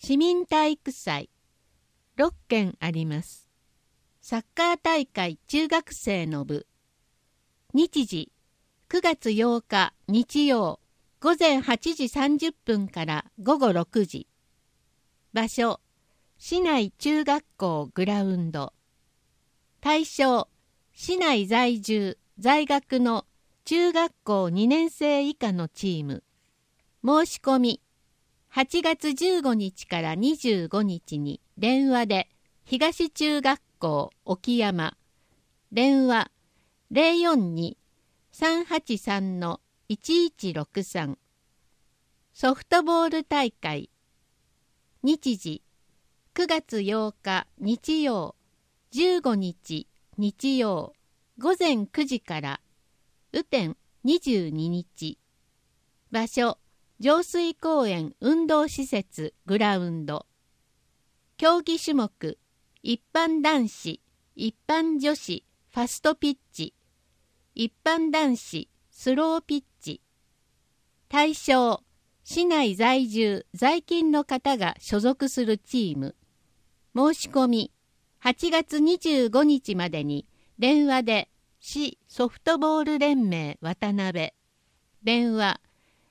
市民体育祭6件あります。サッカー大会中学生の部。日時9月8日日曜午前8時30分から午後6時。場所市内中学校グラウンド。対象市内在住在学の中学校2年生以下のチーム。申し込み8月15日から25日に電話で東中学校沖山電話 042-383-1163 ソフトボール大会日時9月8日日曜15日日曜午前9時から雨天22日場所上水公園運動施設グラウンド競技種目一般男子一般女子ファストピッチ一般男子スローピッチ対象市内在住在勤の方が所属するチーム申し込み8月25日までに電話で市ソフトボール連盟渡辺電話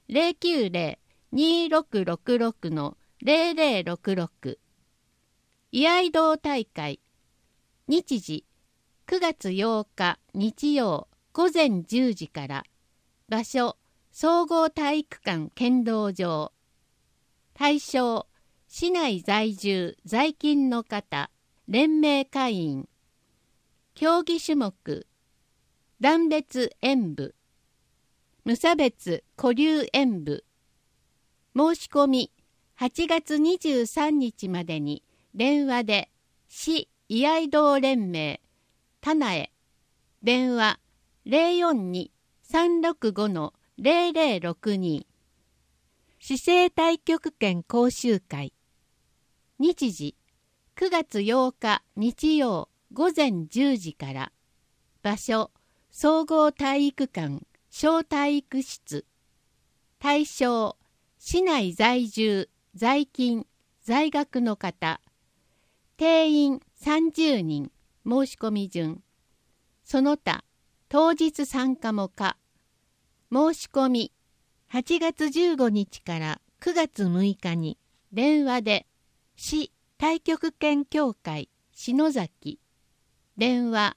090-2666-0066 居合道大会日時9月8日日曜午前10時から場所総合体育館剣道場対象市内在住在勤の方連盟会員競技種目団別演舞無差別古流演舞申し込み8月23日までに電話で市居合道連盟田苗電話 042-365-0062 市政太極拳講習会日時9月8日日曜午前10時から場所総合体育館小体育室対象市内在住在勤在学の方定員30人申し込み順その他当日参加も可申し込み8月15日から9月6日に電話で市太極拳協会篠崎電話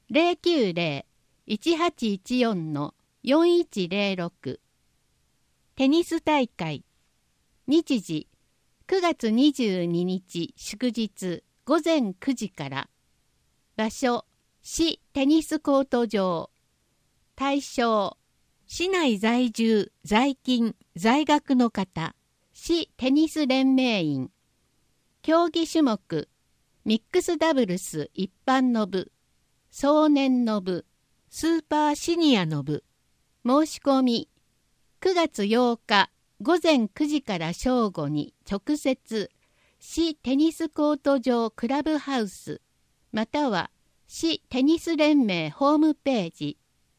090-1814-4106 テニス大会日時9月22日祝日午前9時から場所市テニスコート場対象市内在住在勤在学の方市テニス連盟員競技種目ミックスダブルス一般の部壮年の部スーパーシニアの部申し込み9月8日午前9時から正午に直接市テニスコート場クラブハウスまたは市テニス連盟ホームページ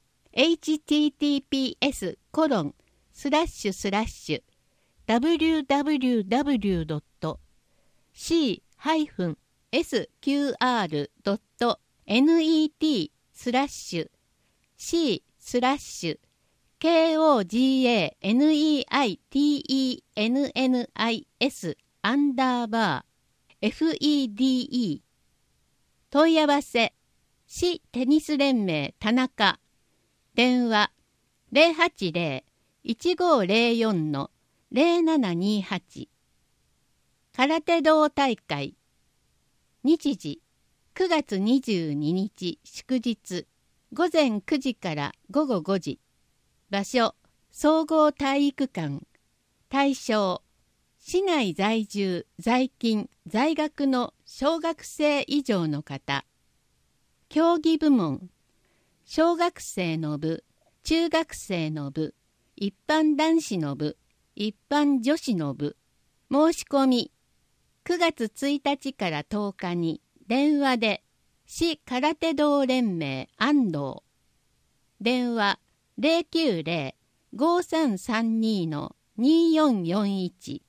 https://www.c-koganenis_fede 問い合わせ市テニス連盟田中電話 080-1504-0728 空手道大会日時9月22日祝日午前9時から午後5時場所総合体育館対象市内在住在勤在学の小学生以上の方競技部門小学生の部中学生の部一般男子の部一般女子の部申し込み9月1日から10日に電話で市空手道連盟安藤電話 090-5332-2441